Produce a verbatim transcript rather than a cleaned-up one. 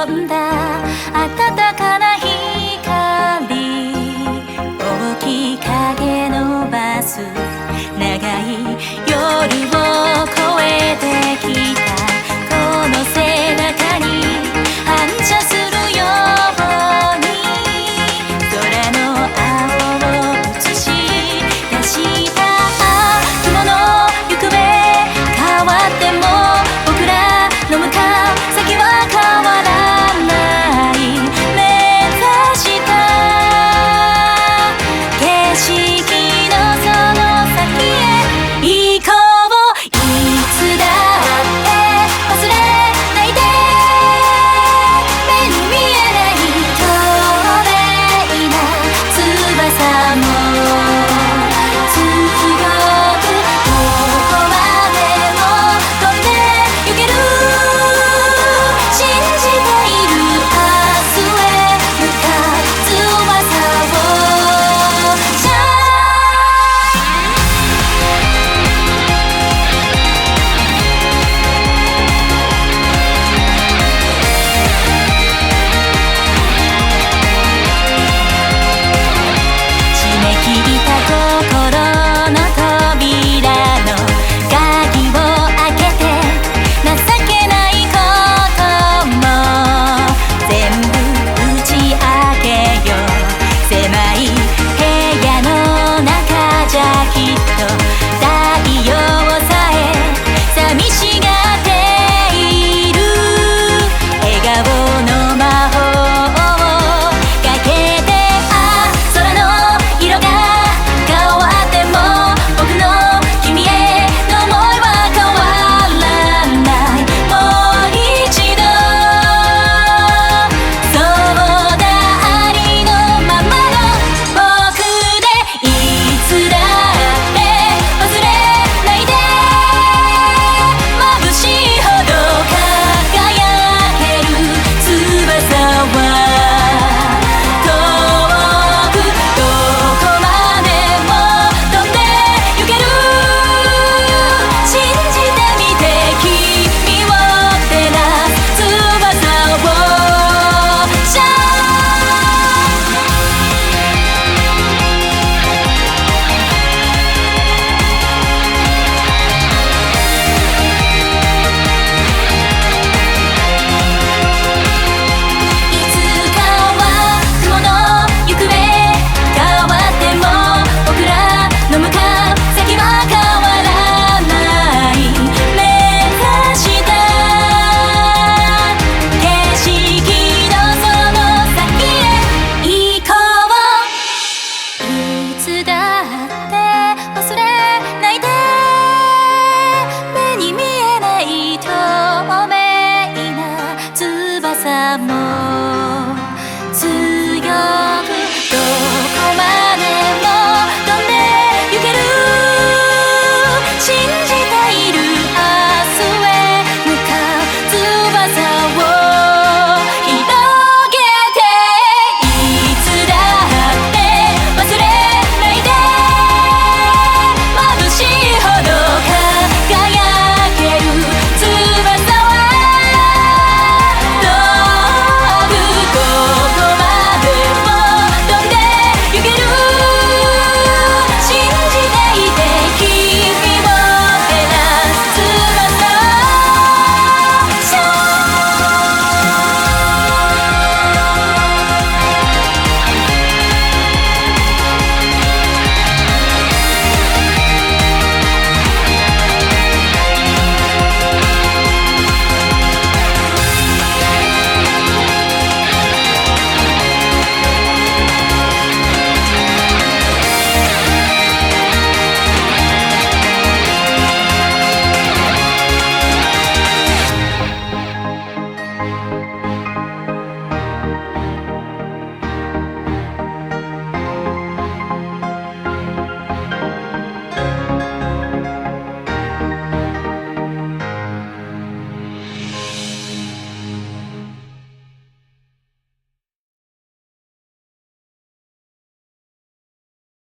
んだ暖かな光、大きい影伸ばす長い夜を越えてきたこの背中に反射するように空の青を映し出した雲の行方変わっても僕らの向かう先は変わらない目指した景色のその先へ行こういつだって忘れないで目に見えない透明な翼も強くどこまでも飛んで行ける信じている明日へ向かう翼をシャ締め切った心の扉の鍵を開けて情けないことも全部打ち明けよう狭い部屋の中じゃきっと太陽さえ寂しがっている笑顔の魔法をかけてあ空の色が変わっても僕の君への想いは変わらないもう一度そうだありのままの僕でいつだって忘れないで眩しいほど輝ける翼は遠くどこまでも飛んで行ける信じてみて君を照らす翼をシャいつかは雲の行方変わっても僕らの向かう先は変わらない目指した景色のその先へ行こういつだって忘れないで目に見えない透明な翼も